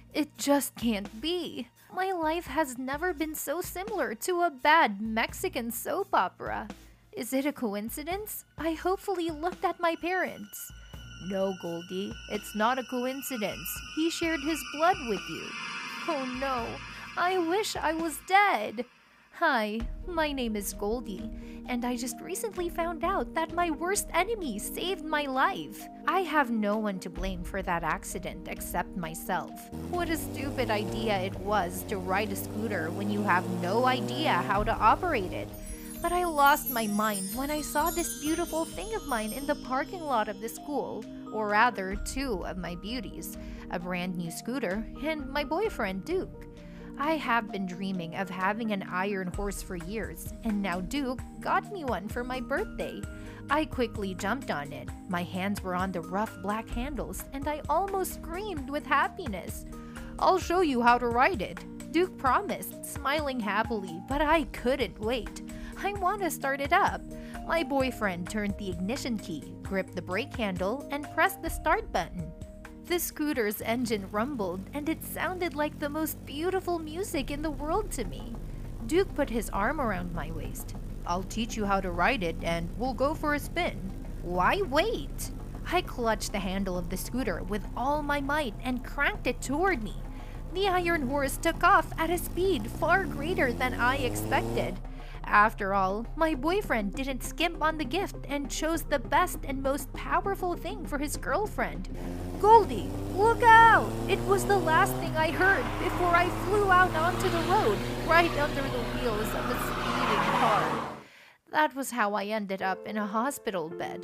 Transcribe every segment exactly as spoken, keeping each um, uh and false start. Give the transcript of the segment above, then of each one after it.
It just can't be. My life has never been so similar to a bad Mexican soap opera. Is it a coincidence? I hopefully looked at my parents. No, Goldie, it's not a coincidence. He shared his blood with you. Oh no, I wish I was dead. Hi, my name is Goldie, and I just recently found out that my worst enemy saved my life. I have no one to blame for that accident except myself. What a stupid idea it was to ride a scooter when you have no idea how to operate it. But I lost my mind when I saw this beautiful thing of mine in the parking lot of the school, or rather, two of my beauties, a brand new scooter and my boyfriend Duke. I have been dreaming of having an iron horse for years, and now Duke got me one for my birthday. I quickly jumped on it. My hands were on the rough black handles, and I almost screamed with happiness. I'll show you how to ride it, Duke promised, smiling happily, but I couldn't wait. I want to start it up. My boyfriend turned the ignition key, gripped the brake handle, and pressed the start button. The scooter's engine rumbled, and it sounded like the most beautiful music in the world to me. Duke put his arm around my waist. I'll teach you how to ride it, and we'll go for a spin. Why wait? I clutched the handle of the scooter with all my might and cranked it toward me. The iron horse took off at a speed far greater than I expected. After all, my boyfriend didn't skimp on the gift and chose the best and most powerful thing for his girlfriend. Goldie, look out! It was the last thing I heard before I flew out onto the road, right under the wheels of a speeding car. That was how I ended up in a hospital bed.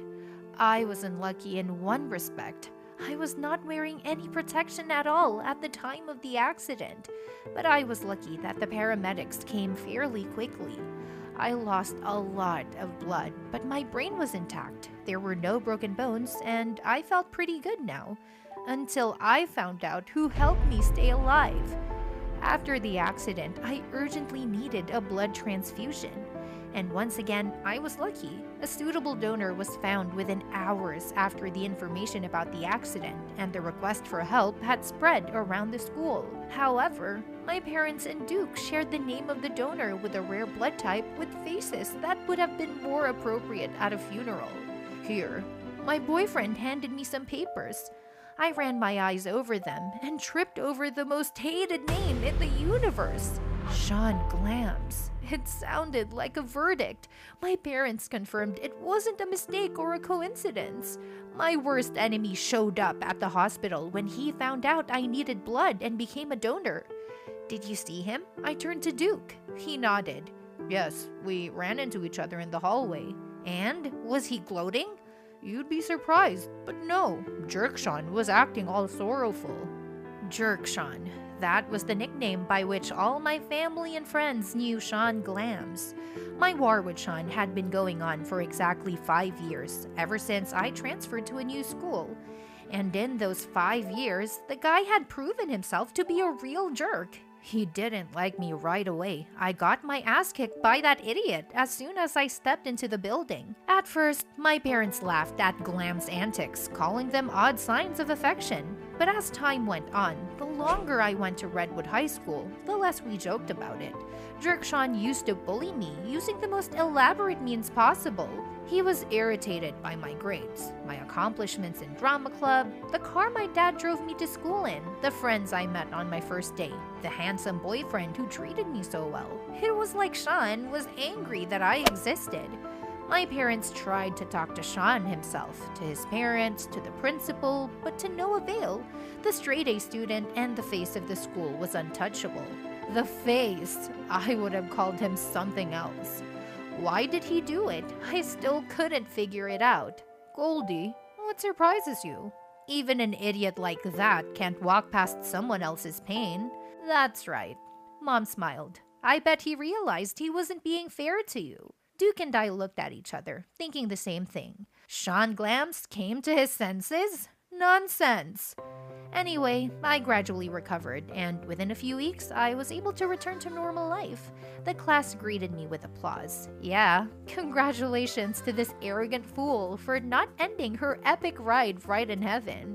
I was unlucky in one respect. I was not wearing any protection at all at the time of the accident, but I was lucky that the paramedics came fairly quickly. I lost a lot of blood, but my brain was intact. There were no broken bones, and I felt pretty good now, until I found out who helped me stay alive. After the accident, I urgently needed a blood transfusion. And once again, I was lucky. A suitable donor was found within hours after the information about the accident, and the request for help had spread around the school. However, my parents and Duke shared the name of the donor with a rare blood type with faces that would have been more appropriate at a funeral. Here, my boyfriend handed me some papers. I ran my eyes over them and tripped over the most hated name in the universe. Sean Glams. It sounded like a verdict. My parents confirmed it wasn't a mistake or a coincidence. My worst enemy showed up at the hospital when he found out I needed blood and became a donor. Did you see him? I turned to Duke. He nodded. Yes, we ran into each other in the hallway. And was he gloating? You'd be surprised, but no, Jerk Sean was acting all sorrowful. Jerk Sean. That was the nickname by which all my family and friends knew Sean Glams. My war with Sean had been going on for exactly five years, ever since I transferred to a new school. And in those five years, the guy had proven himself to be a real jerk. He didn't like me right away. I got my ass kicked by that idiot as soon as I stepped into the building. At first, my parents laughed at Glam's antics, calling them odd signs of affection. But as time went on, the longer I went to Redwood High School, the less we joked about it. Jerk Sean used to bully me using the most elaborate means possible. He was irritated by my grades, my accomplishments in drama club, the car my dad drove me to school in, the friends I met on my first date, the handsome boyfriend who treated me so well. It was like Sean was angry that I existed. My parents tried to talk to Sean himself, to his parents, to the principal, but to no avail. The straight-A student and the face of the school was untouchable. The face! I would have called him something else. Why did he do it? I still couldn't figure it out. Goldie, what surprises you? Even an idiot like that can't walk past someone else's pain. That's right. Mom smiled. I bet he realized he wasn't being fair to you. Duke and I looked at each other, thinking the same thing. Sean Glams came to his senses? Nonsense. Anyway, I gradually recovered, and within a few weeks, I was able to return to normal life. The class greeted me with applause. Yeah, congratulations to this arrogant fool for not ending her epic ride right in heaven.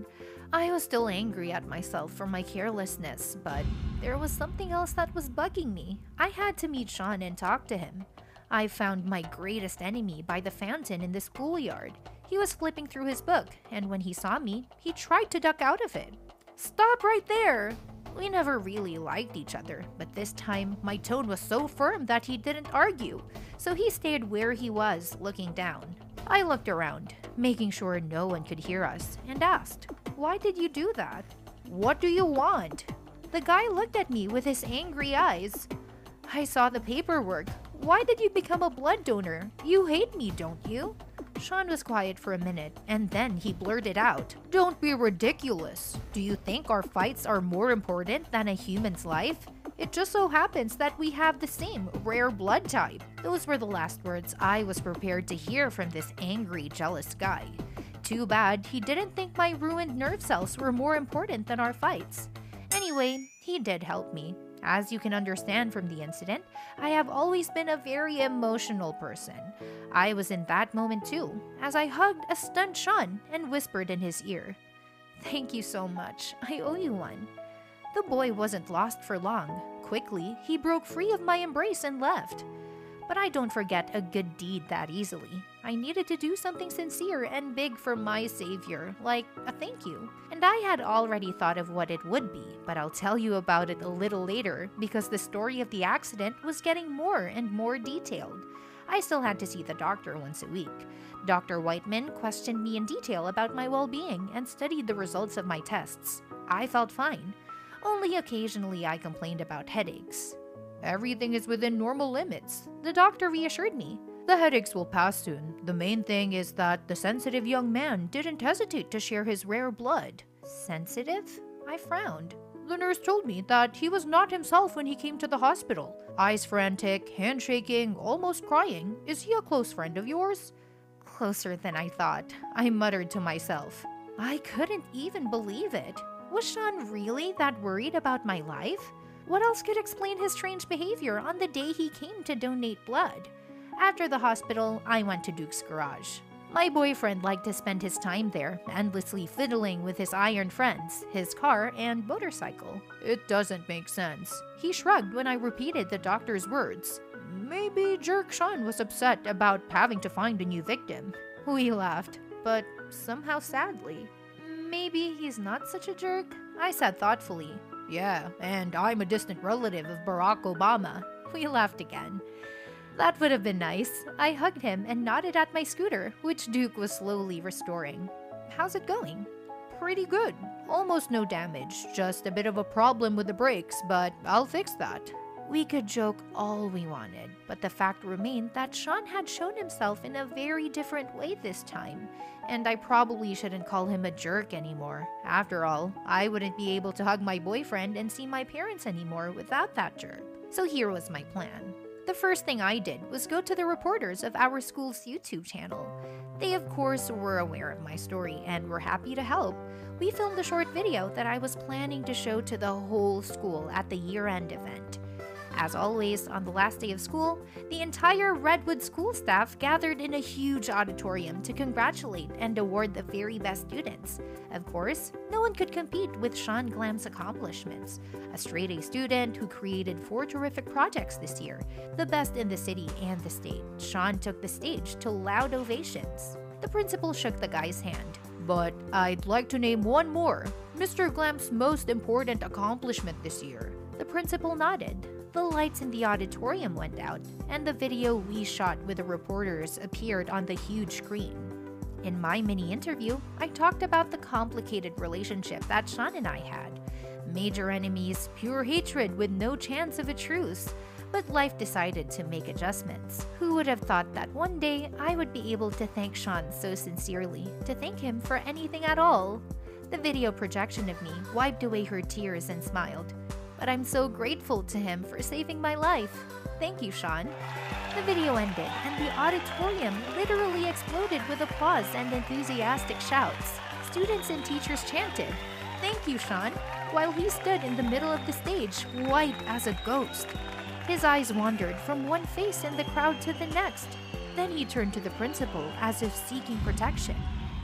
I was still angry at myself for my carelessness, but there was something else that was bugging me. I had to meet Sean and talk to him. I found my greatest enemy by the fountain in the schoolyard. He was flipping through his book, and when he saw me, he tried to duck out of it. "Stop right there!" We never really liked each other, but this time my tone was so firm that he didn't argue, so he stayed where he was, looking down. I looked around, making sure no one could hear us, and asked, "Why did you do that?" "What do you want?" The guy looked at me with his angry eyes. "I saw the paperwork. Why did you become a blood donor? You hate me, don't you?" Sean was quiet for a minute, and then he blurted out, "Don't be ridiculous. Do you think our fights are more important than a human's life? It just so happens that we have the same rare blood type." Those were the last words I was prepared to hear from this angry, jealous guy. Too bad he didn't think my ruined nerve cells were more important than our fights. Anyway, he did help me. As you can understand from the incident, I have always been a very emotional person. I was in that moment too, as I hugged a stunned Sean and whispered in his ear, "Thank you so much. I owe you one." The boy wasn't lost for long. Quickly, he broke free of my embrace and left. But I don't forget a good deed that easily. I needed to do something sincere and big for my savior, like a thank you. And I had already thought of what it would be, but I'll tell you about it a little later because the story of the accident was getting more and more detailed. I still had to see the doctor once a week. Doctor Whiteman questioned me in detail about my well-being and studied the results of my tests. I felt fine. Only occasionally I complained about headaches. "Everything is within normal limits," the doctor reassured me. "The headaches will pass soon. The main thing is that the sensitive young man didn't hesitate to share his rare blood." Sensitive? I frowned. "The nurse told me that he was not himself when he came to the hospital. Eyes frantic, hand shaking, almost crying. Is he a close friend of yours?" Closer than I thought, I muttered to myself. I couldn't even believe it. Was Sean really that worried about my life? What else could explain his strange behavior on the day he came to donate blood? After the hospital, I went to Duke's garage. My boyfriend liked to spend his time there, endlessly fiddling with his iron friends, his car, and motorcycle. "It doesn't make sense." He shrugged when I repeated the doctor's words. "Maybe Jerk Sean was upset about having to find a new victim." We laughed, but somehow sadly. "Maybe he's not such a jerk," I said thoughtfully. "Yeah, and I'm a distant relative of Barack Obama." We laughed again. That would have been nice. I hugged him and nodded at my scooter, which Duke was slowly restoring. "How's it going?" "Pretty good. Almost no damage, just a bit of a problem with the brakes, but I'll fix that." We could joke all we wanted, but the fact remained that Sean had shown himself in a very different way this time, and I probably shouldn't call him a jerk anymore. After all, I wouldn't be able to hug my boyfriend and see my parents anymore without that jerk. So here was my plan. The first thing I did was go to the reporters of our school's YouTube channel. They of course were aware of my story and were happy to help. We filmed a short video that I was planning to show to the whole school at the year-end event. As always, on the last day of school, the entire Redwood school staff gathered in a huge auditorium to congratulate and award the very best students. Of course, no one could compete with Sean Glam's accomplishments. A straight-A student who created four terrific projects this year, the best in the city and the state. Sean took the stage to loud ovations. The principal shook the guy's hand. "But I'd like to name one more, Mister Glam's most important accomplishment this year." The principal nodded. The lights in the auditorium went out, and the video we shot with the reporters appeared on the huge screen. In my mini-interview, I talked about the complicated relationship that Sean and I had. Major enemies, pure hatred with no chance of a truce. But life decided to make adjustments. Who would have thought that one day I would be able to thank Sean so sincerely, to thank him for anything at all? The video projection of me wiped away her tears and smiled. But I'm so grateful to him for saving my life. Thank you, Sean. The video ended, and the auditorium literally exploded with applause and enthusiastic shouts. Students and teachers chanted, "Thank you, Sean," while he stood in the middle of the stage, white as a ghost. His eyes wandered from one face in the crowd to the next. Then he turned to the principal as if seeking protection.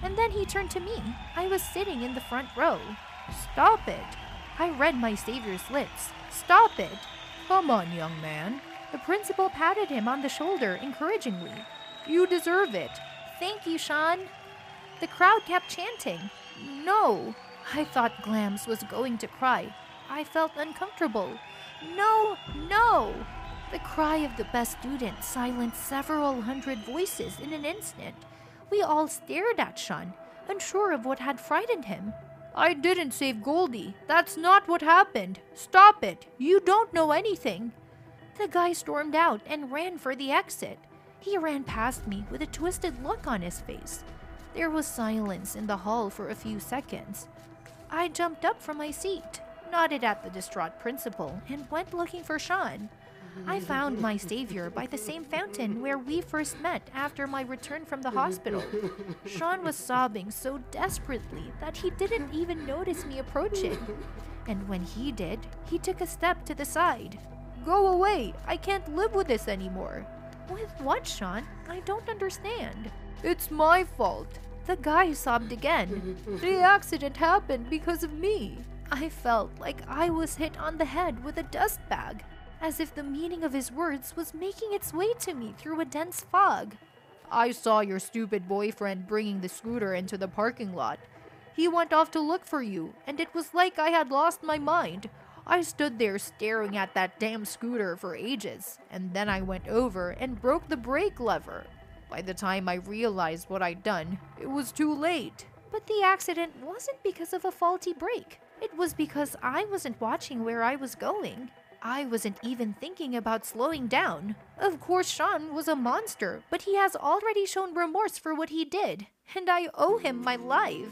And then he turned to me. I was sitting in the front row. "Stop it." I read my savior's lips. "Stop it." "Come on, young man." The principal patted him on the shoulder encouragingly. "You deserve it." "Thank you, Sean." The crowd kept chanting, "No." I thought Glams was going to cry. I felt uncomfortable. "No, no." The cry of the best student silenced several hundred voices in an instant. We all stared at Sean, unsure of what had frightened him. "I didn't save Goldie. That's not what happened. Stop it. You don't know anything." The guy stormed out and ran for the exit. He ran past me with a twisted look on his face. There was silence in the hall for a few seconds. I jumped up from my seat, nodded at the distraught principal, and went looking for Sean. I found my savior by the same fountain where we first met after my return from the hospital. Sean was sobbing so desperately that he didn't even notice me approaching. And when he did, he took a step to the side. "Go away! I can't live with this anymore." "With what, Sean? I don't understand." "It's my fault." The guy sobbed again. "The accident happened because of me." I felt like I was hit on the head with a dust bag, as if the meaning of his words was making its way to me through a dense fog. "I saw your stupid boyfriend bringing the scooter into the parking lot. He went off to look for you, and it was like I had lost my mind. I stood there staring at that damn scooter for ages, and then I went over and broke the brake lever. By the time I realized what I'd done, it was too late." But the accident wasn't because of a faulty brake. It was because I wasn't watching where I was going. I wasn't even thinking about slowing down. Of course, Sean was a monster, but he has already shown remorse for what he did, and I owe him my life.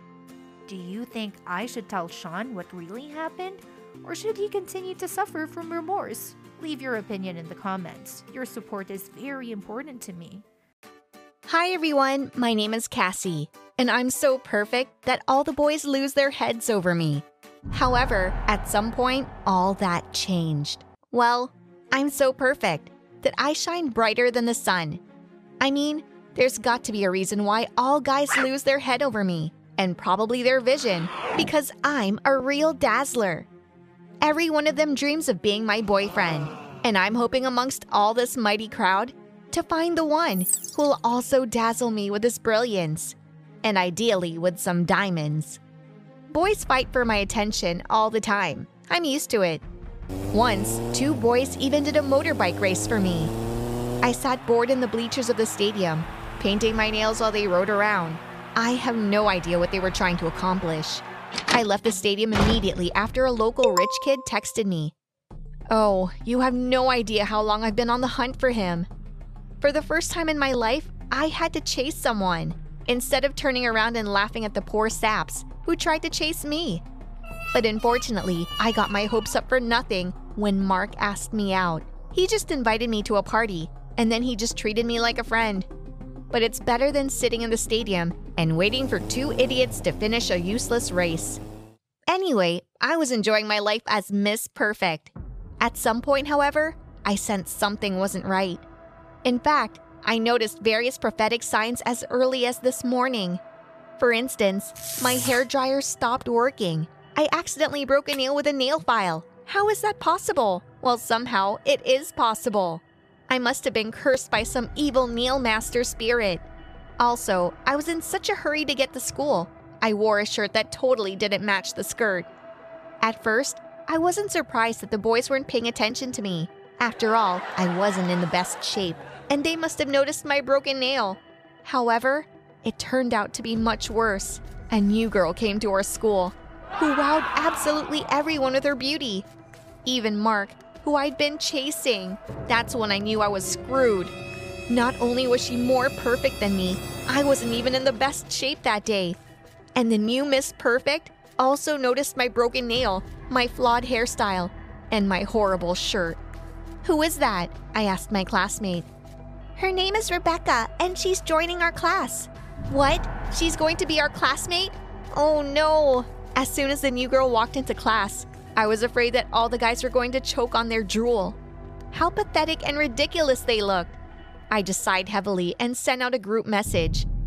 Do you think I should tell Sean what really happened? Or should he continue to suffer from remorse? Leave your opinion in the comments. Your support is very important to me. Hi everyone, my name is Cassie, and I'm so perfect that all the boys lose their heads over me. However, at some point, all that changed. Well, I'm so perfect that I shine brighter than the sun. I mean, there's got to be a reason why all guys lose their head over me, and probably their vision, because I'm a real dazzler. Every one of them dreams of being my boyfriend, and I'm hoping amongst all this mighty crowd to find the one who'll also dazzle me with his brilliance, and ideally with some diamonds. Boys fight for my attention all the time. I'm used to it. Once, two boys even did a motorbike race for me. I sat bored in the bleachers of the stadium, painting my nails while they rode around. I have no idea what they were trying to accomplish. I left the stadium immediately after a local rich kid texted me. Oh, you have no idea how long I've been on the hunt for him. For the first time in my life, I had to chase someone, instead of turning around and laughing at the poor saps who tried to chase me. But unfortunately, I got my hopes up for nothing when Mark asked me out. He just invited me to a party, and then he just treated me like a friend. But it's better than sitting in the stadium and waiting for two idiots to finish a useless race. Anyway, I was enjoying my life as Miss Perfect. At some point, however, I sensed something wasn't right. In fact, I noticed various prophetic signs as early as this morning. For instance, my hairdryer stopped working. I accidentally broke a nail with a nail file. How is that possible? Well, somehow it is possible. I must have been cursed by some evil nail master spirit. Also, I was in such a hurry to get to school. I wore a shirt that totally didn't match the skirt. At first, I wasn't surprised that the boys weren't paying attention to me. After all, I wasn't in the best shape, and they must have noticed my broken nail. However, it turned out to be much worse. A new girl came to our school, who wowed absolutely everyone with her beauty. Even Mark, who I'd been chasing. That's when I knew I was screwed. Not only was she more perfect than me, I wasn't even in the best shape that day. And the new Miss Perfect also noticed my broken nail, my flawed hairstyle, and my horrible shirt. Who is that? I asked my classmate. Her name is Rebecca, and she's joining our class. What? She's going to be our classmate? Oh no! As soon as the new girl walked into class, I was afraid that all the guys were going to choke on their drool. How pathetic and ridiculous they looked. I just sighed heavily and sent out a group message.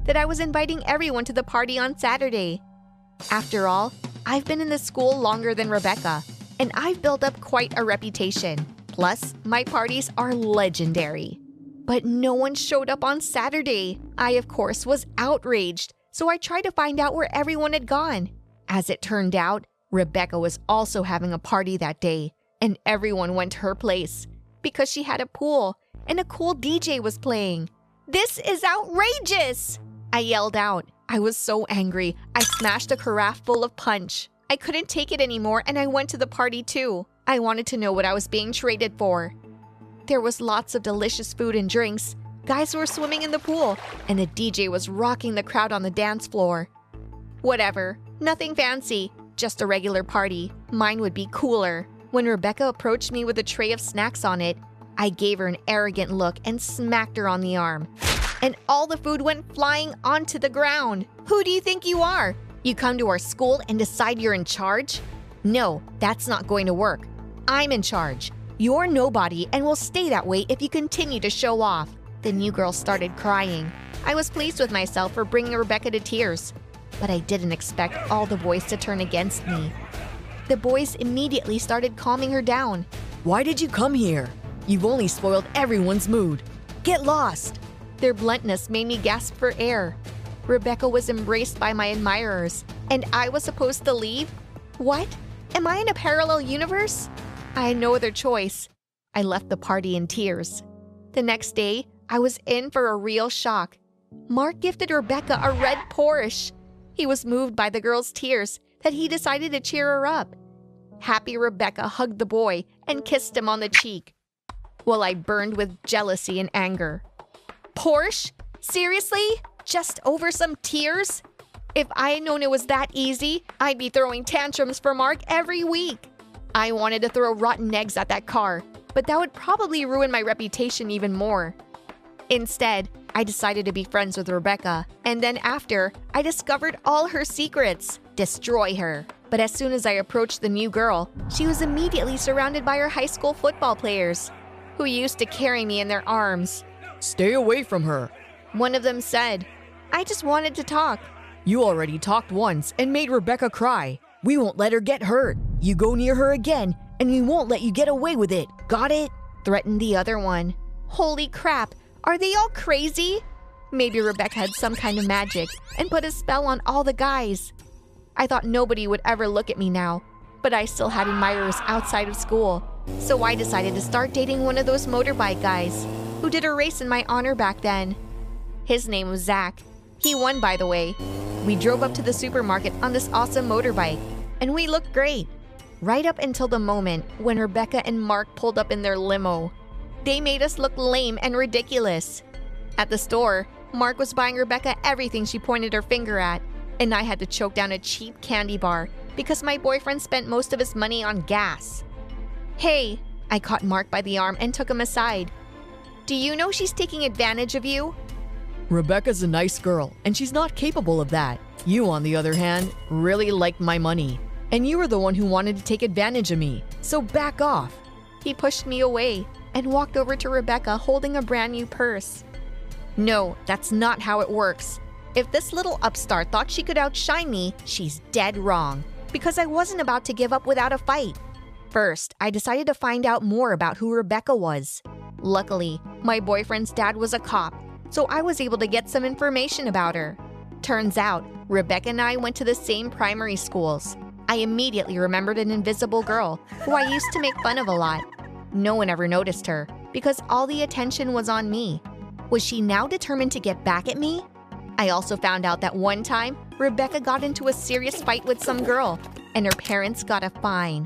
that I was inviting everyone to the party on Saturday. After all, I've been in the school longer than Rebecca, and I've built up quite a reputation. Plus, my parties are legendary. But no one showed up on Saturday. I, of course, was outraged, so I tried to find out where everyone had gone. As it turned out, Rebecca was also having a party that day, and everyone went to her place because she had a pool and a cool D J was playing. "This is outrageous!" I yelled out. I was so angry, I smashed a carafe full of punch. I couldn't take it anymore and I went to the party too. I wanted to know what I was being traded for. There was lots of delicious food and drinks. Guys were swimming in the pool, and the D J was rocking the crowd on the dance floor. Whatever, nothing fancy, just a regular party. Mine would be cooler. When Rebecca approached me with a tray of snacks on it, I gave her an arrogant look and smacked her on the arm. And all the food went flying onto the ground. Who do you think you are? You come to our school and decide you're in charge? No, that's not going to work. I'm in charge. You're nobody and will stay that way if you continue to show off. The new girl started crying. I was pleased with myself for bringing Rebecca to tears, but I didn't expect all the boys to turn against me. The boys immediately started calming her down. "Why did you come here? You've only spoiled everyone's mood. Get lost!" Their bluntness made me gasp for air. Rebecca was embraced by my admirers, and I was supposed to leave? What? Am I in a parallel universe? I had no other choice. I left the party in tears. The next day, I was in for a real shock. Mark gifted Rebecca a red Porsche. He was moved by the girl's tears that he decided to cheer her up. Happy Rebecca hugged the boy and kissed him on the cheek, while I burned with jealousy and anger. Porsche? Seriously? Just over some tears? If I had known it was that easy, I'd be throwing tantrums for Mark every week. I wanted to throw rotten eggs at that car, but that would probably ruin my reputation even more. Instead, I decided to be friends with Rebecca, and then after, I discovered all her secrets. Destroy her. But as soon as I approached the new girl, she was immediately surrounded by her high school football players, who used to carry me in their arms. "Stay away from her," one of them said. I just wanted to talk. "You already talked once and made Rebecca cry. We won't let her get hurt. You go near her again, and we won't let you get away with it. Got it?" threatened the other one. Holy crap, are they all crazy? Maybe Rebecca had some kind of magic and put a spell on all the guys. I thought nobody would ever look at me now, but I still had admirers outside of school. So I decided to start dating one of those motorbike guys who did a race in my honor back then. His name was Zach. He won, by the way. We drove up to the supermarket on this awesome motorbike, and we looked great. Right up until the moment when Rebecca and Mark pulled up in their limo. They made us look lame and ridiculous. At the store, Mark was buying Rebecca everything she pointed her finger at, and I had to choke down a cheap candy bar because my boyfriend spent most of his money on gas. "Hey," I caught Mark by the arm and took him aside. "Do you know she's taking advantage of you?" "Rebecca's a nice girl, and she's not capable of that. You, on the other hand, really liked my money. And you were the one who wanted to take advantage of me, so back off." He pushed me away and walked over to Rebecca holding a brand new purse. "No, that's not how it works. If this little upstart thought she could outshine me, she's dead wrong. Because I wasn't about to give up without a fight. First, I decided to find out more about who Rebecca was. Luckily, my boyfriend's dad was a cop, so I was able to get some information about her. Turns out, Rebecca and I went to the same primary schools. I immediately remembered an invisible girl who I used to make fun of a lot. No one ever noticed her because all the attention was on me. Was she now determined to get back at me? I also found out that one time, Rebecca got into a serious fight with some girl, and her parents got a fine.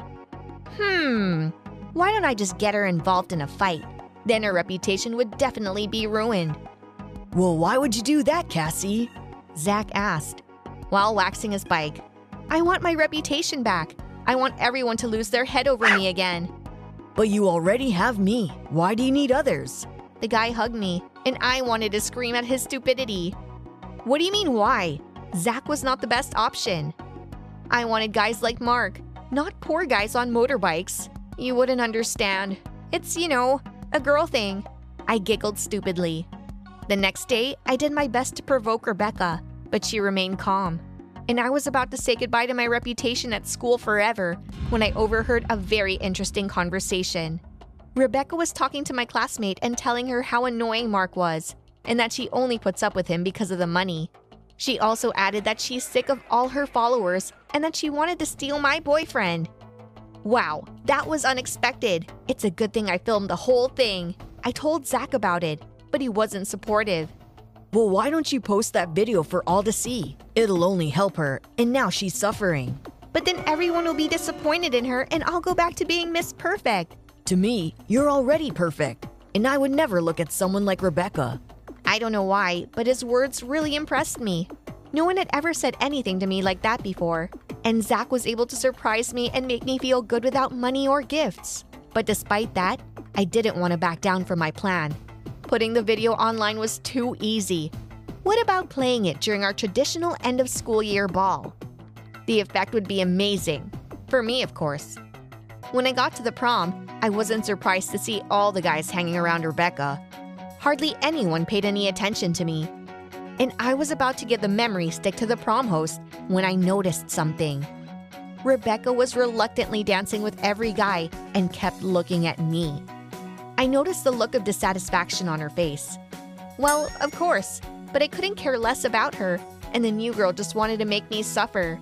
Hmm, why don't I just get her involved in a fight? Then her reputation would definitely be ruined. "Well, why would you do that, Cassie?" Zach asked, while waxing his bike. "I want my reputation back. I want everyone to lose their head over me again." "But you already have me. Why do you need others?" The guy hugged me, and I wanted to scream at his stupidity. "What do you mean, why? Zach was not the best option. I wanted guys like Mark, not poor guys on motorbikes. You wouldn't understand. It's, you know, a girl thing." I giggled stupidly. The next day, I did my best to provoke Rebecca, but she remained calm. And I was about to say goodbye to my reputation at school forever when I overheard a very interesting conversation. Rebecca was talking to my classmate and telling her how annoying Mark was, and that she only puts up with him because of the money. She also added that she's sick of all her followers and that she wanted to steal my boyfriend. Wow, that was unexpected. It's a good thing I filmed the whole thing. I told Zach about it, but he wasn't supportive. Well, why don't you post that video for all to see? It'll only help her, and now she's suffering. But then everyone will be disappointed in her and I'll go back to being Miss Perfect. To me, you're already perfect, and I would never look at someone like Rebecca. I don't know why, but his words really impressed me. No one had ever said anything to me like that before, and Zach was able to surprise me and make me feel good without money or gifts. But despite that, I didn't want to back down from my plan. Putting the video online was too easy. What about playing it during our traditional end-of-school-year ball? The effect would be amazing. For me, of course. When I got to the prom, I wasn't surprised to see all the guys hanging around Rebecca. Hardly anyone paid any attention to me. And I was about to give the memory stick to the prom host when I noticed something. Rebecca was reluctantly dancing with every guy and kept looking at me. I noticed the look of dissatisfaction on her face. Well, of course, but I couldn't care less about her, and the new girl just wanted to make me suffer.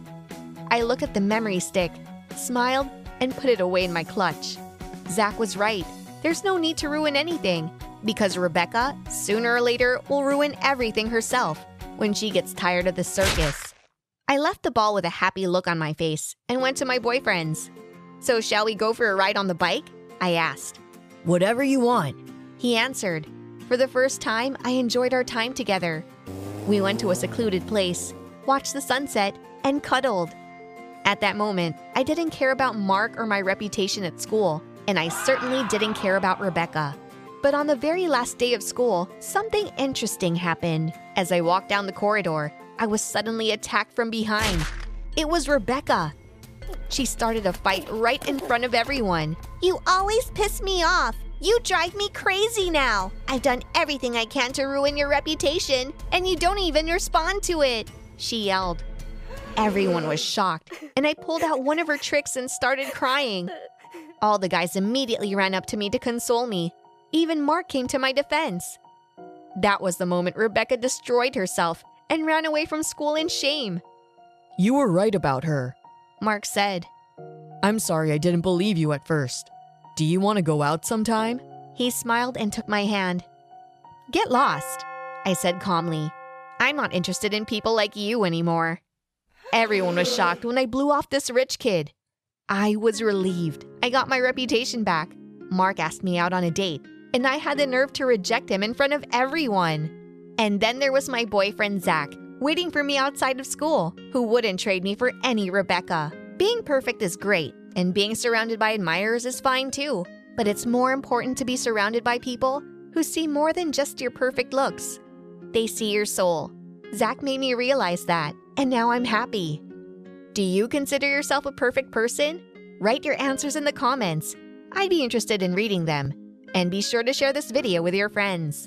I looked at the memory stick, smiled, and put it away in my clutch. Zach was right. There's no need to ruin anything, because Rebecca, sooner or later, will ruin everything herself when she gets tired of the circus. I left the ball with a happy look on my face and went to my boyfriend's. So shall we go for a ride on the bike? I asked. Whatever you want. He answered. For the first time, I enjoyed our time together. We went to a secluded place, watched the sunset, and cuddled. At that moment, I didn't care about Mark or my reputation at school, and I certainly didn't care about Rebecca. But on the very last day of school, something interesting happened. As I walked down the corridor, I was suddenly attacked from behind. It was Rebecca. She started a fight right in front of everyone. You always piss me off. You drive me crazy now. I've done everything I can to ruin your reputation, and you don't even respond to it, she yelled. Everyone was shocked, and I pulled out one of her tricks and started crying. All the guys immediately ran up to me to console me. Even Mark came to my defense. That was the moment Rebecca destroyed herself and ran away from school in shame. You were right about her, Mark said. I'm sorry I didn't believe you at first. Do you want to go out sometime? He smiled and took my hand. Get lost, I said calmly. I'm not interested in people like you anymore. Everyone was shocked when I blew off this rich kid. I was relieved. I got my reputation back. Mark asked me out on a date, and I had the nerve to reject him in front of everyone. And then there was my boyfriend Zach, waiting for me outside of school, who wouldn't trade me for any Rebecca. Being perfect is great, and being surrounded by admirers is fine too. But it's more important to be surrounded by people who see more than just your perfect looks. They see your soul. Zach made me realize that, and now I'm happy. Do you consider yourself a perfect person? Write your answers in the comments. I'd be interested in reading them. And be sure to share this video with your friends.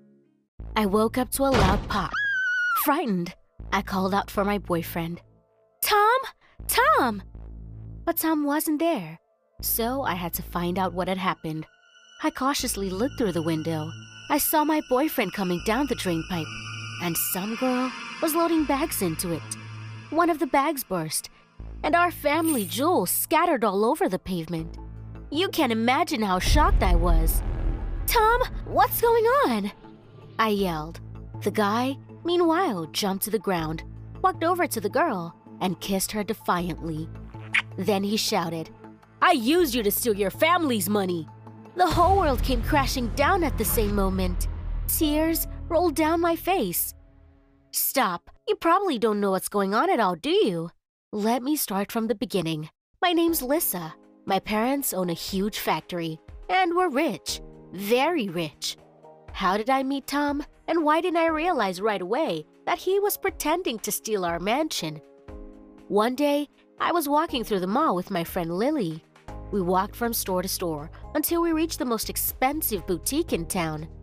I woke up to a loud pop. Frightened, I called out for my boyfriend. Tom! Tom! But Tom wasn't there, so I had to find out what had happened. I cautiously looked through the window. I saw my boyfriend coming down the drain pipe, and some girl was loading bags into it. One of the bags burst, and our family jewels scattered all over the pavement. You can imagine how shocked I was. Tom, what's going on? I yelled. The guy, meanwhile, jumped to the ground, walked over to the girl, and kissed her defiantly. Then he shouted, I used you to steal your family's money. The whole world came crashing down at the same moment. Tears rolled down my face. Stop, you probably don't know what's going on at all, do you? Let me start from the beginning. My name's Lissa. My parents own a huge factory, and we're rich, very rich. How did I meet Tom, and why didn't I realize right away that he was pretending to steal our mansion? One day, I was walking through the mall with my friend Lily. We walked from store to store until we reached the most expensive boutique in town.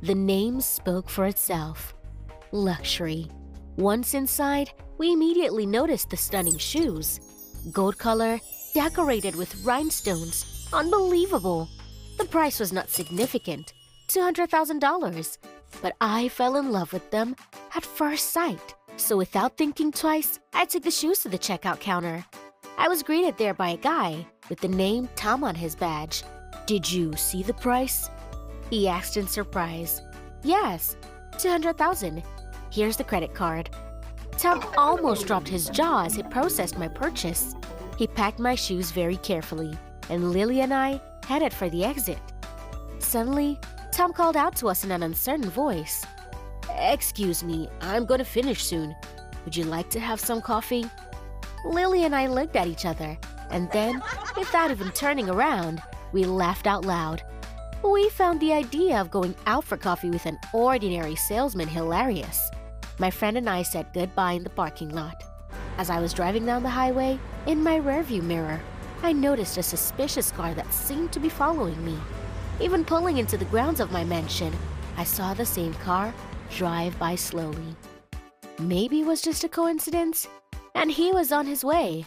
The name spoke for itself. Luxury. Once inside, we immediately noticed the stunning shoes. Gold color, decorated with rhinestones. Unbelievable. The price was not significant, two hundred thousand dollars, but I fell in love with them at first sight. So without thinking twice, I took the shoes to the checkout counter. I was greeted there by a guy with the name Tom on his badge. "Did you see the price?" he asked in surprise. "Yes, two hundred thousand dollars. Here's the credit card." Tom almost dropped his jaw as he processed my purchase. He packed my shoes very carefully, and Lily and I headed for the exit. Suddenly, Tom called out to us in an uncertain voice. "Excuse me, I'm gonna finish soon. Would you like to have some coffee?" Lily and I looked at each other, and then, without even turning around, we laughed out loud. We found the idea of going out for coffee with an ordinary salesman hilarious. My friend and I said goodbye in the parking lot. As I was driving down the highway, in my rearview mirror, I noticed a suspicious car that seemed to be following me. Even pulling into the grounds of my mansion, I saw the same car drive by slowly. Maybe it was just a coincidence, and he was on his way.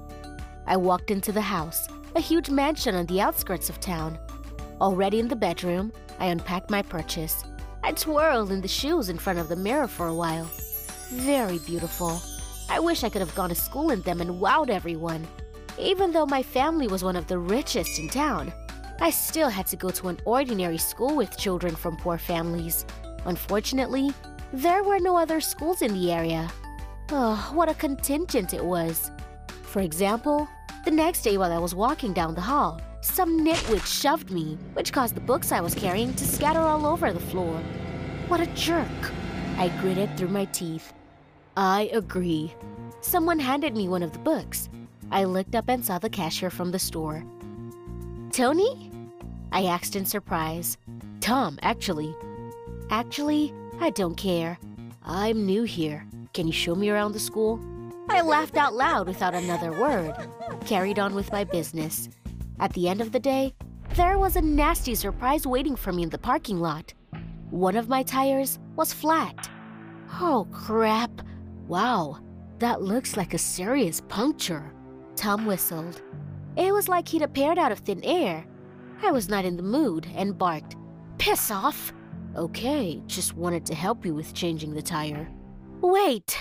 I walked into the house, a huge mansion on the outskirts of town. Already in the bedroom, I unpacked my purchase. I twirled in the shoes in front of the mirror for a while. Very beautiful. I wish I could have gone to school in them and wowed everyone. Even though my family was one of the richest in town, I still had to go to an ordinary school with children from poor families. Unfortunately, there were no other schools in the area. Oh, what a contingent it was. For example, the next day while I was walking down the hall, some nitwit shoved me, which caused the books I was carrying to scatter all over the floor. What a jerk! I gritted through my teeth. I agree. Someone handed me one of the books. I looked up and saw the cashier from the store. Tony? I asked in surprise. Tom, actually. Actually, I don't care. I'm new here. Can you show me around the school? I laughed out loud without another word. Carried on with my business. At the end of the day, there was a nasty surprise waiting for me in the parking lot. One of my tires was flat. Oh, crap. Wow, that looks like a serious puncture. Tom whistled. It was like he'd appeared out of thin air. I was not in the mood and barked, "Piss off!" Okay, just wanted to help you with changing the tire. Wait!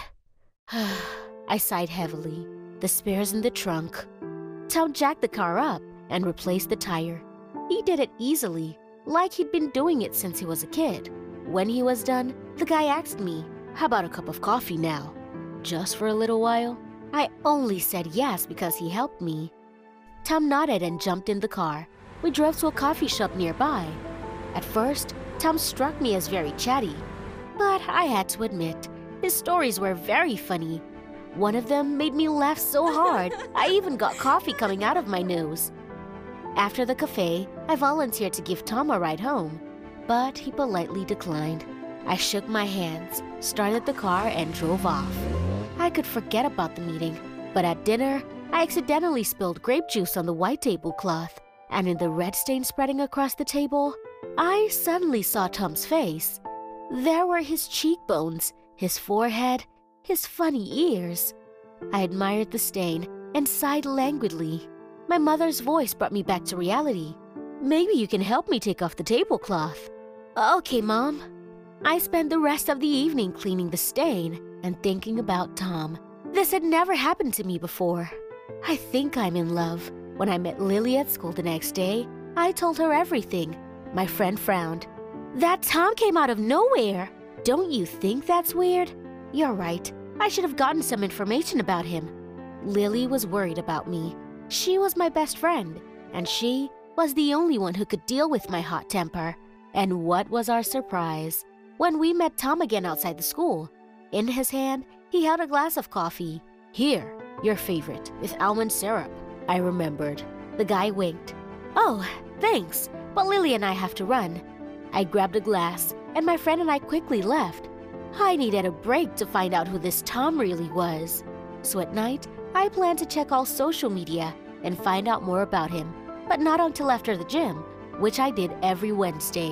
I sighed heavily. The spare's in the trunk. Tom jacked the car up and replaced the tire. He did it easily, like he'd been doing it since he was a kid. When he was done, the guy asked me, "How about a cup of coffee now? Just for a little while?" I only said yes because he helped me. Tom nodded and jumped in the car. We drove to a coffee shop nearby. At first, Tom struck me as very chatty, but I had to admit, his stories were very funny. One of them made me laugh so hard, I even got coffee coming out of my nose. After the cafe, I volunteered to give Tom a ride home, but he politely declined. I shook my hands, started the car, and drove off. I could forget about the meeting, but at dinner, I accidentally spilled grape juice on the white tablecloth, and in the red stain spreading across the table, I suddenly saw Tom's face. There were his cheekbones, his forehead, his funny ears. I admired the stain and sighed languidly. My mother's voice brought me back to reality. "Maybe you can help me take off the tablecloth." "Okay, Mom." I spent the rest of the evening cleaning the stain and thinking about Tom. This had never happened to me before. I think I'm in love. When I met Lily at school the next day, I told her everything. My friend frowned. "That Tom came out of nowhere. Don't you think that's weird?" "You're right. I should have gotten some information about him." Lily was worried about me. She was my best friend, and she was the only one who could deal with my hot temper. And what was our surprise when we met Tom again outside the school. In his hand, he held a glass of coffee. "Here, your favorite, with almond syrup," I remembered. The guy winked. "Oh, thanks, but Lily and I have to run." I grabbed a glass, and my friend and I quickly left. I needed a break to find out who this Tom really was. So at night, I planned to check all social media and find out more about him, but not until after the gym, which I did every Wednesday.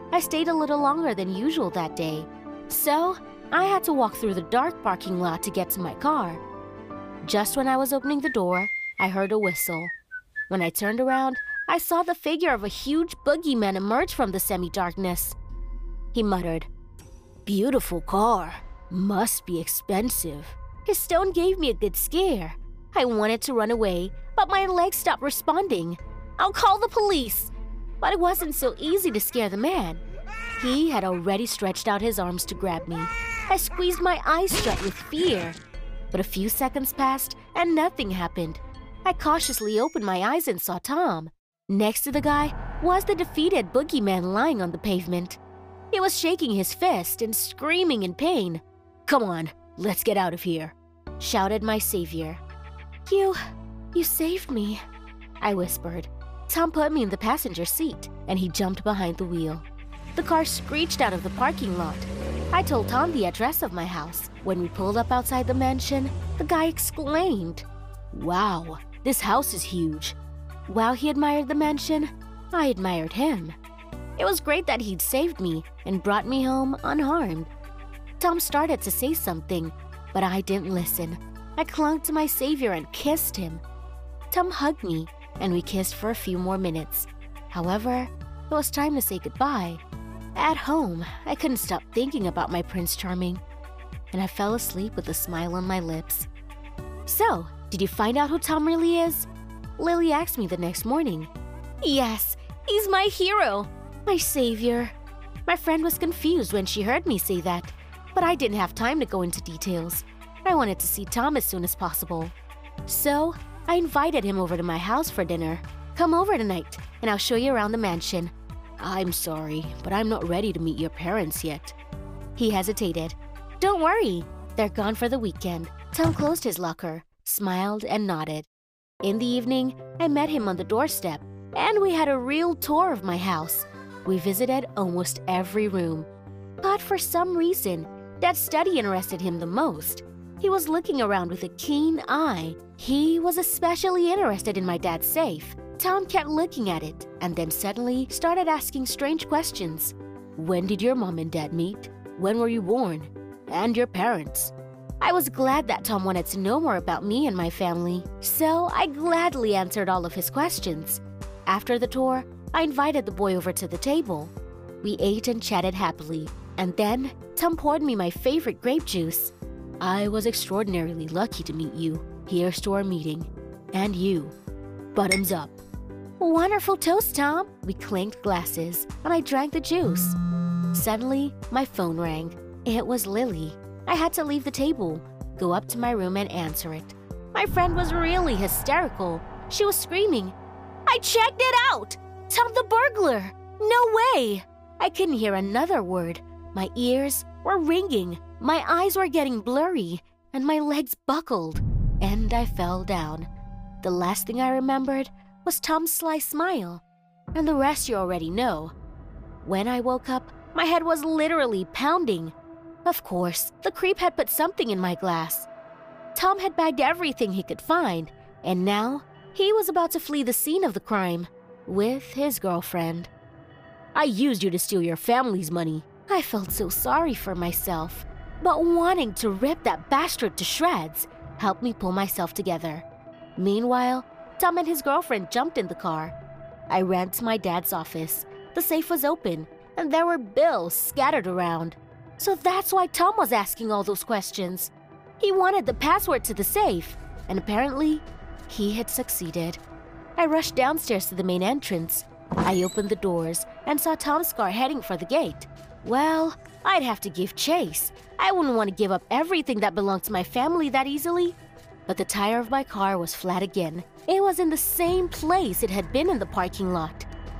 I stayed a little longer than usual that day, so I had to walk through the dark parking lot to get to my car. Just when I was opening the door, I heard a whistle. When I turned around, I saw the figure of a huge boogeyman emerge from the semi-darkness. He muttered, "Beautiful car. Must be expensive." His tone gave me a good scare. I wanted to run away, but my legs stopped responding. "I'll call the police." But it wasn't so easy to scare the man. He had already stretched out his arms to grab me. I squeezed my eyes shut with fear. But a few seconds passed and nothing happened. I cautiously opened my eyes and saw Tom. Next to the guy was the defeated boogeyman lying on the pavement. He was shaking his fist and screaming in pain. "Come on, let's get out of here," shouted my savior. You, you saved me," I whispered. Tom put me in the passenger seat, and he jumped behind the wheel. The car screeched out of the parking lot. I told Tom the address of my house. When we pulled up outside the mansion, the guy exclaimed, "Wow, this house is huge." While he admired the mansion, I admired him. It was great that he'd saved me and brought me home unharmed. Tom started to say something, but I didn't listen. I clung to my savior and kissed him. Tom hugged me, and we kissed for a few more minutes. However, it was time to say goodbye. At home, I couldn't stop thinking about my Prince Charming, and I fell asleep with a smile on my lips. "So, did you find out who Tom really is?" Lily asked me the next morning. "Yes, he's my hero, my savior." My friend was confused when she heard me say that, but I didn't have time to go into details. I wanted to see Tom as soon as possible. So, I invited him over to my house for dinner. "Come over tonight, and I'll show you around the mansion." "I'm sorry, but I'm not ready to meet your parents yet." He hesitated. "Don't worry, they're gone for the weekend." Tom closed his locker, smiled, and nodded. In the evening, I met him on the doorstep, and we had a real tour of my house. We visited almost every room. But for some reason, Dad's study interested him the most. He was looking around with a keen eye. He was especially interested in my dad's safe. Tom kept looking at it, and then suddenly started asking strange questions. "When did your mom and dad meet? When were you born? And your parents?" I was glad that Tom wanted to know more about me and my family, so I gladly answered all of his questions. After the tour, I invited the boy over to the table. We ate and chatted happily, and then Tom poured me my favorite grape juice. "I was extraordinarily lucky to meet you. Here's to our meeting. And you. Bottoms up." "Wonderful toast, Tom." We clinked glasses, and I drank the juice. Suddenly, my phone rang. It was Lily. I had to leave the table, go up to my room, and answer it. My friend was really hysterical. She was screaming, "I checked it out! Tom the burglar! No way!" I couldn't hear another word. My ears were ringing, my eyes were getting blurry, and my legs buckled, and I fell down. The last thing I remembered was Tom's sly smile, and the rest you already know. When I woke up, my head was literally pounding. Of course, the creep had put something in my glass. Tom had bagged everything he could find, and now he was about to flee the scene of the crime with his girlfriend. "I used you to steal your family's money." I felt so sorry for myself, but wanting to rip that bastard to shreds helped me pull myself together. Meanwhile, Tom and his girlfriend jumped in the car. I ran to my dad's office. The safe was open, and there were bills scattered around. So that's why Tom was asking all those questions. He wanted the password to the safe, and apparently, he had succeeded. I rushed downstairs to the main entrance. I opened the doors and saw Tom's car heading for the gate. Well, I'd have to give chase. I wouldn't want to give up everything that belonged to my family that easily. But the tire of my car was flat again. It was in the same place it had been in the parking lot.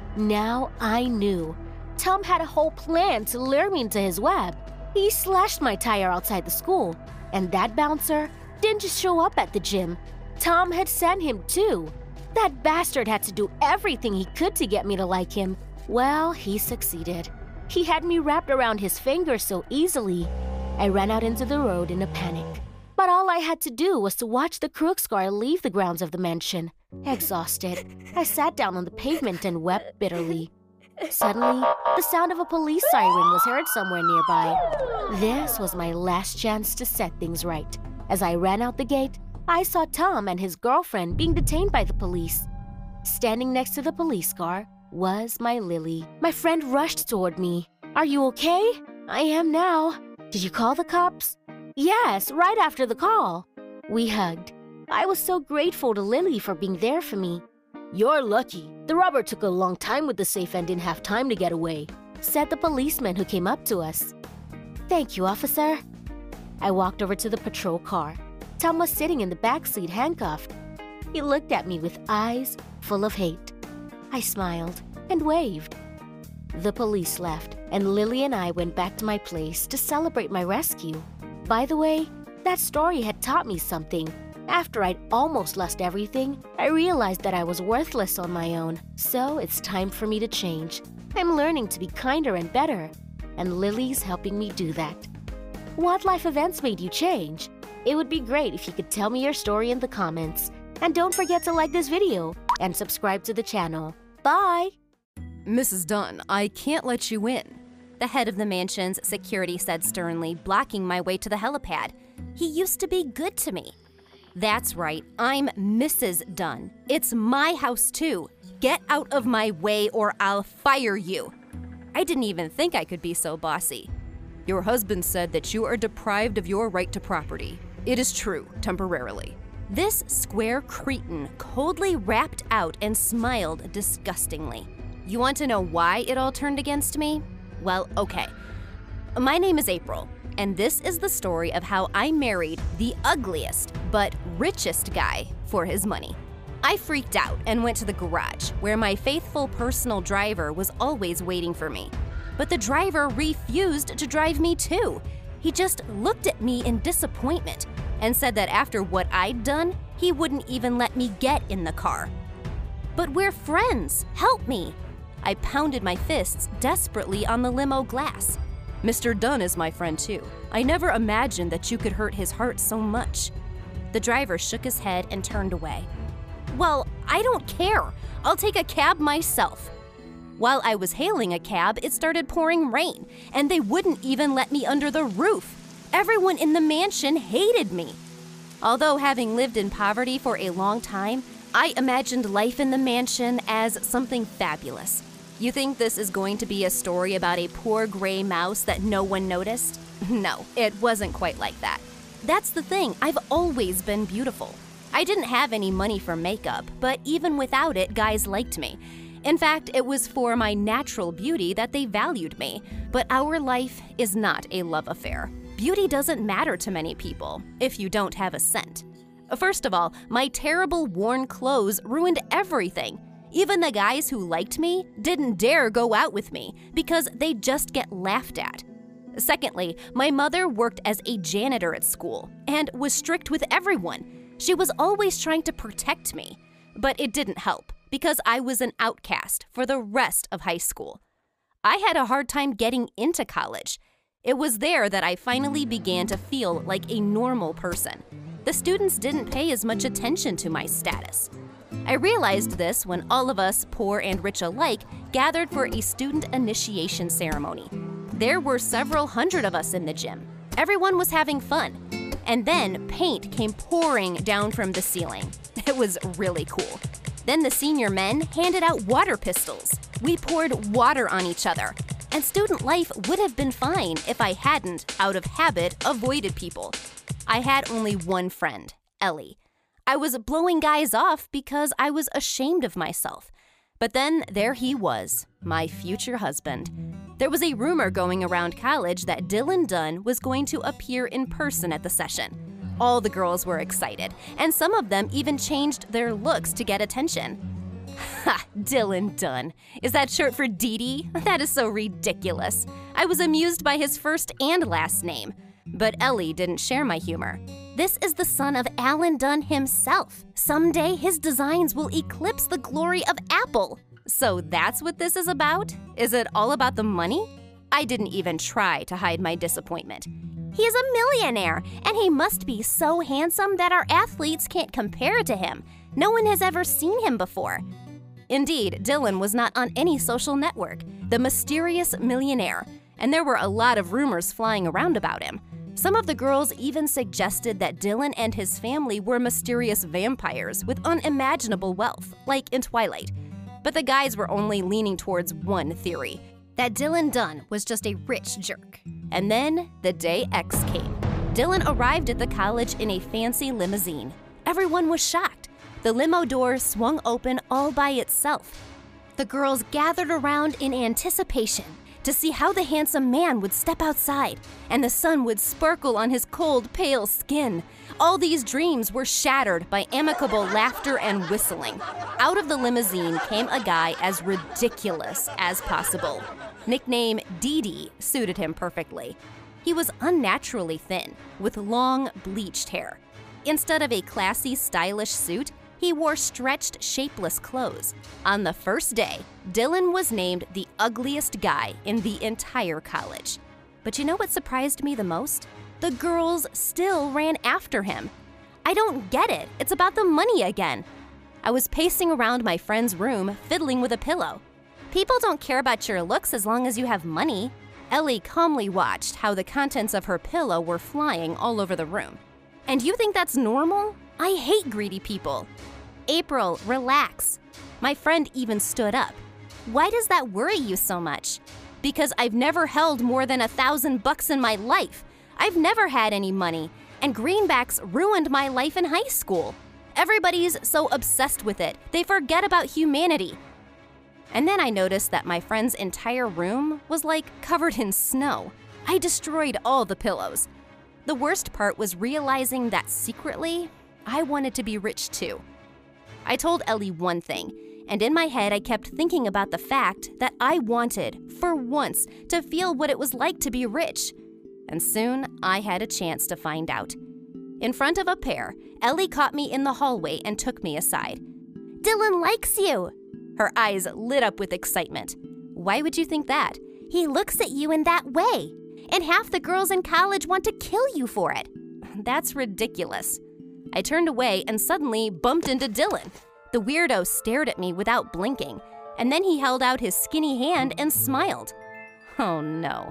Now I knew. Tom had a whole plan to lure me into his web. He slashed my tire outside the school, and that bouncer didn't just show up at the gym. Tom had sent him too. That bastard had to do everything he could to get me to like him. Well, he succeeded. He had me wrapped around his finger so easily. I ran out into the road in a panic. But all I had to do was to watch the Crooks car leave the grounds of the mansion. Exhausted, I sat down on the pavement and wept bitterly. Suddenly, the sound of a police siren was heard somewhere nearby. This was my last chance to set things right. As I ran out the gate, I saw Tom and his girlfriend being detained by the police. Standing next to the police car was my Lily. My friend rushed toward me. "Are you okay?" "I am now." "Did you call the cops?" "Yes, right after the call." We hugged. I was so grateful to Lily for being there for me. "You're lucky. The robber took a long time with the safe and didn't have time to get away," said the policeman who came up to us. "Thank you, officer." I walked over to the patrol car. Tom was sitting in the back seat handcuffed. He looked at me with eyes full of hate. I smiled and waved. The police left, and Lily and I went back to my place to celebrate my rescue. By the way, that story had taught me something. After I'd almost lost everything, I realized that I was worthless on my own. So it's time for me to change. I'm learning to be kinder and better, and Lily's helping me do that. What life events made you change? It would be great if you could tell me your story in the comments. And don't forget to like this video and subscribe to the channel. Bye! "Missus Dunn, I can't let you in," the head of the mansion's security said sternly, blocking my way to the helipad. "He used to be good to me." "That's right, I'm Missus Dunn. It's my house too. Get out of my way or I'll fire you." I didn't even think I could be so bossy. "Your husband said that you are deprived of your right to property. It is true, temporarily." This square cretin coldly rapped out and smiled disgustingly. You want to know why it all turned against me? Well, okay. My name is April, and this is the story of how I married the ugliest but richest guy for his money. I freaked out and went to the garage, where my faithful personal driver was always waiting for me. But the driver refused to drive me too. He just looked at me in disappointment and said that after what I'd done, he wouldn't even let me get in the car. "But we're friends. Help me." I pounded my fists desperately on the limo glass. "Mister Dunn is my friend too. I never imagined that you could hurt his heart so much." The driver shook his head and turned away. "Well, I don't care. I'll take a cab myself." While I was hailing a cab, it started pouring rain, and they wouldn't even let me under the roof. Everyone in the mansion hated me. Although having lived in poverty for a long time, I imagined life in the mansion as something fabulous. You think this is going to be a story about a poor gray mouse that no one noticed? No, it wasn't quite like that. That's the thing, I've always been beautiful. I didn't have any money for makeup, but even without it, guys liked me. In fact, it was for my natural beauty that they valued me. But our life is not a love affair. Beauty doesn't matter to many people if you don't have a scent. First of all, my terrible worn clothes ruined everything. Even the guys who liked me didn't dare go out with me because they'd just get laughed at. Secondly, my mother worked as a janitor at school and was strict with everyone. She was always trying to protect me, but it didn't help because I was an outcast for the rest of high school. I had a hard time getting into college. It was there that I finally began to feel like a normal person. The students didn't pay as much attention to my status. I realized this when all of us, poor and rich alike, gathered for a student initiation ceremony. There were several hundred of us in the gym. Everyone was having fun. And then paint came pouring down from the ceiling. It was really cool. Then the senior men handed out water pistols. We poured water on each other. And student life would have been fine if I hadn't, out of habit, avoided people. I had only one friend, Ellie. I was blowing guys off because I was ashamed of myself. But then there he was, my future husband. There was a rumor going around college that Dylan Dunn was going to appear in person at the session. All the girls were excited, and some of them even changed their looks to get attention. Ha, Dylan Dunn. Is that short for Dee Dee? That is so ridiculous. I was amused by his first and last name. But Ellie didn't share my humor. This is the son of Alan Dunn himself. Someday his designs will eclipse the glory of Apple. So that's what this is about? Is it all about the money? I didn't even try to hide my disappointment. He is a millionaire, and he must be so handsome that our athletes can't compare to him. No one has ever seen him before. Indeed, Dylan was not on any social network, the mysterious millionaire, and there were a lot of rumors flying around about him. Some of the girls even suggested that Dylan and his family were mysterious vampires with unimaginable wealth, like in Twilight. But the guys were only leaning towards one theory, that Dylan Dunn was just a rich jerk. And then the day X came. Dylan arrived at the college in a fancy limousine. Everyone was shocked. The limo door swung open all by itself. The girls gathered around in anticipation to see how the handsome man would step outside and the sun would sparkle on his cold, pale skin. All these dreams were shattered by amicable laughter and whistling. Out of the limousine came a guy as ridiculous as possible. Nickname Dee Dee suited him perfectly. He was unnaturally thin, with long, bleached hair. Instead of a classy, stylish suit, he wore stretched, shapeless clothes. On the first day, Dylan was named the ugliest guy in the entire college. But you know what surprised me the most? The girls still ran after him. I don't get it. It's about the money again. I was pacing around my friend's room, fiddling with a pillow. People don't care about your looks as long as you have money. Ellie calmly watched how the contents of her pillow were flying all over the room. And you think that's normal? I hate greedy people. April, relax. My friend even stood up. Why does that worry you so much? Because I've never held more than a thousand bucks in my life. I've never had any money, and greenbacks ruined my life in high school. Everybody's so obsessed with it, they forget about humanity. And then I noticed that my friend's entire room was like covered in snow. I destroyed all the pillows. The worst part was realizing that secretly, I wanted to be rich too. I told Ellie one thing, and in my head I kept thinking about the fact that I wanted, for once, to feel what it was like to be rich. And soon I had a chance to find out. In front of a pair, Ellie caught me in the hallway and took me aside. "Dylan likes you!" Her eyes lit up with excitement. "Why would you think that?" "He looks at you in that way, and half the girls in college want to kill you for it." That's ridiculous. I turned away and suddenly bumped into Dylan. The weirdo stared at me without blinking, and then he held out his skinny hand and smiled. Oh no.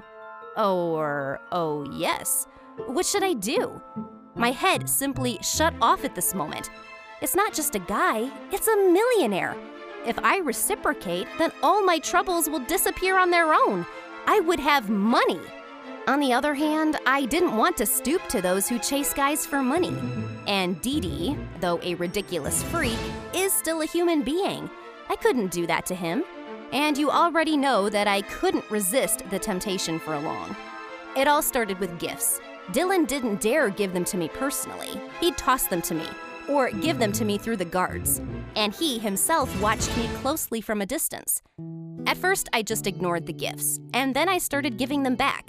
Or, oh yes. What should I do? My head simply shut off at this moment. It's not just a guy, it's a millionaire. If I reciprocate, then all my troubles will disappear on their own. I would have money. On the other hand, I didn't want to stoop to those who chase guys for money. And Dee Dee, though a ridiculous freak, is still a human being. I couldn't do that to him. And you already know that I couldn't resist the temptation for long. It all started with gifts. Dylan didn't dare give them to me personally. He'd toss them to me, or give them to me through the guards. And he himself watched me closely from a distance. At first, I just ignored the gifts, and then I started giving them back.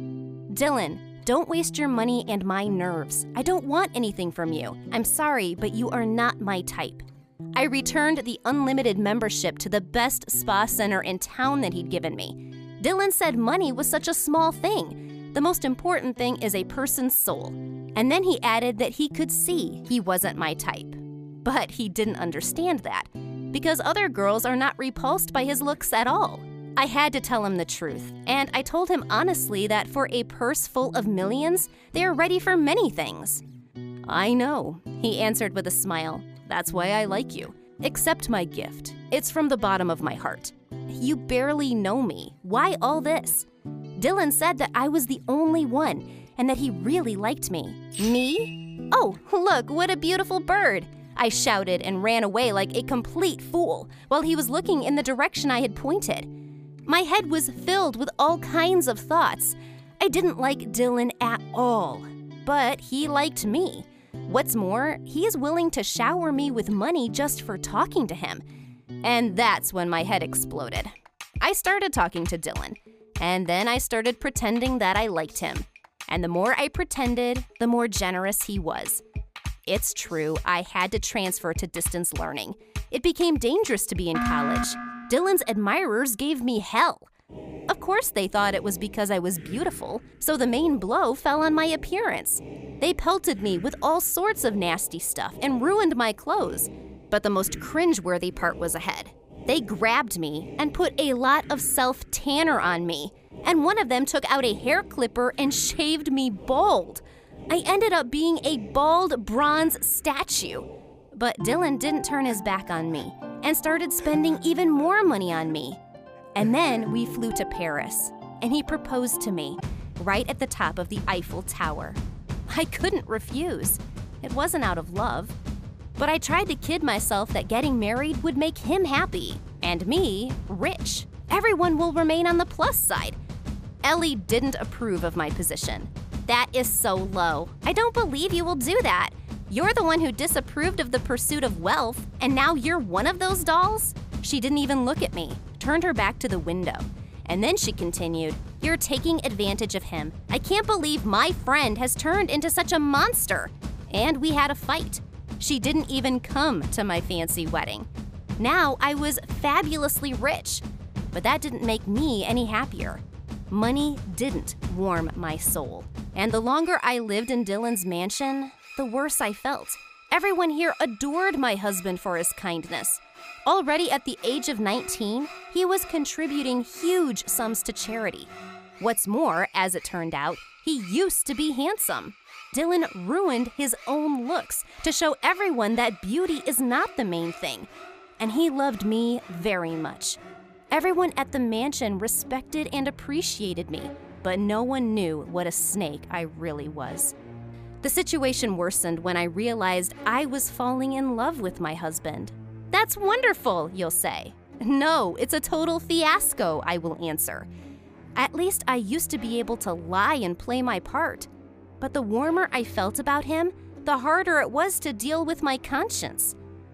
Dylan, don't waste your money and my nerves. I don't want anything from you. I'm sorry, but you are not my type. I returned the unlimited membership to the best spa center in town that he'd given me. Dylan said money was such a small thing. The most important thing is a person's soul. And then he added that he could see he wasn't my type. But he didn't understand that, because other girls are not repulsed by his looks at all. I had to tell him the truth, and I told him honestly that for a purse full of millions, they are ready for many things. "I know," he answered with a smile. "That's why I like you. Accept my gift. It's from the bottom of my heart. You barely know me. Why all this?" Dylan said that I was the only one, and that he really liked me. Me? "Oh, look, what a beautiful bird!" I shouted and ran away like a complete fool, while he was looking in the direction I had pointed. My head was filled with all kinds of thoughts. I didn't like Dylan at all, but he liked me. What's more, he is willing to shower me with money just for talking to him. And that's when my head exploded. I started talking to Dylan, and then I started pretending that I liked him. And the more I pretended, the more generous he was. It's true, I had to transfer to distance learning. It became dangerous to be in college. Dylan's admirers gave me hell. Of course they thought it was because I was beautiful, so the main blow fell on my appearance. They pelted me with all sorts of nasty stuff and ruined my clothes. But the most cringeworthy part was ahead. They grabbed me and put a lot of self-tanner on me, and one of them took out a hair clipper and shaved me bald. I ended up being a bald bronze statue. But Dylan didn't turn his back on me and started spending even more money on me. And then we flew to Paris, and he proposed to me right at the top of the Eiffel Tower. I couldn't refuse. It wasn't out of love. But I tried to kid myself that getting married would make him happy, and me rich. Everyone will remain on the plus side. Ellie didn't approve of my position. That is so low. I don't believe you will do that. You're the one who disapproved of the pursuit of wealth, and now you're one of those dolls? She didn't even look at me, turned her back to the window. And then she continued, "You're taking advantage of him. I can't believe my friend has turned into such a monster." And we had a fight. She didn't even come to my fancy wedding. Now I was fabulously rich, but that didn't make me any happier. Money didn't warm my soul. And the longer I lived in Dylan's mansion, the worse I felt. Everyone here adored my husband for his kindness. Already at the age of nineteen, he was contributing huge sums to charity. What's more, as it turned out, he used to be handsome. Dylan ruined his own looks to show everyone that beauty is not the main thing. And he loved me very much. Everyone at the mansion respected and appreciated me, but no one knew what a snake I really was. The situation worsened when I realized I was falling in love with my husband. That's wonderful, you'll say. No, it's a total fiasco, I will answer. At least I used to be able to lie and play my part. But the warmer I felt about him, the harder it was to deal with my conscience.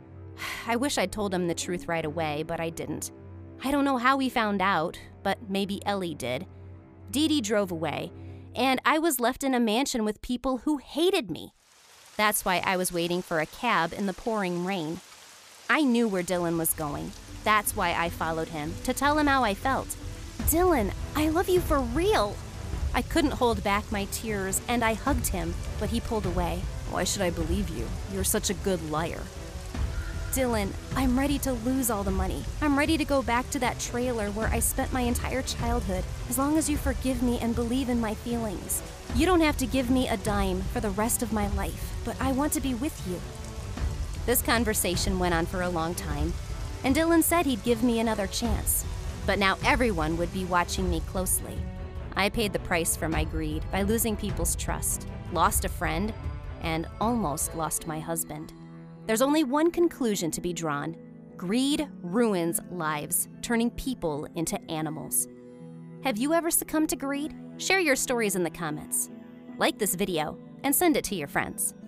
I wish I'd told him the truth right away, but I didn't. I don't know how he found out, but maybe Ellie did. Dee Dee drove away, and I was left in a mansion with people who hated me. That's why I was waiting for a cab in the pouring rain. I knew where Dylan was going. That's why I followed him, to tell him how I felt. "Dylan, I love you for real." I couldn't hold back my tears, and I hugged him, but he pulled away. "Why should I believe you? You're such a good liar." "Dylan, I'm ready to lose all the money. I'm ready to go back to that trailer where I spent my entire childhood, as long as you forgive me and believe in my feelings. You don't have to give me a dime for the rest of my life, but I want to be with you." This conversation went on for a long time, and Dylan said he'd give me another chance. But now everyone would be watching me closely. I paid the price for my greed by losing people's trust, lost a friend, and almost lost my husband. There's only one conclusion to be drawn. Greed ruins lives, turning people into animals. Have you ever succumbed to greed? Share your stories in the comments. Like this video and send it to your friends.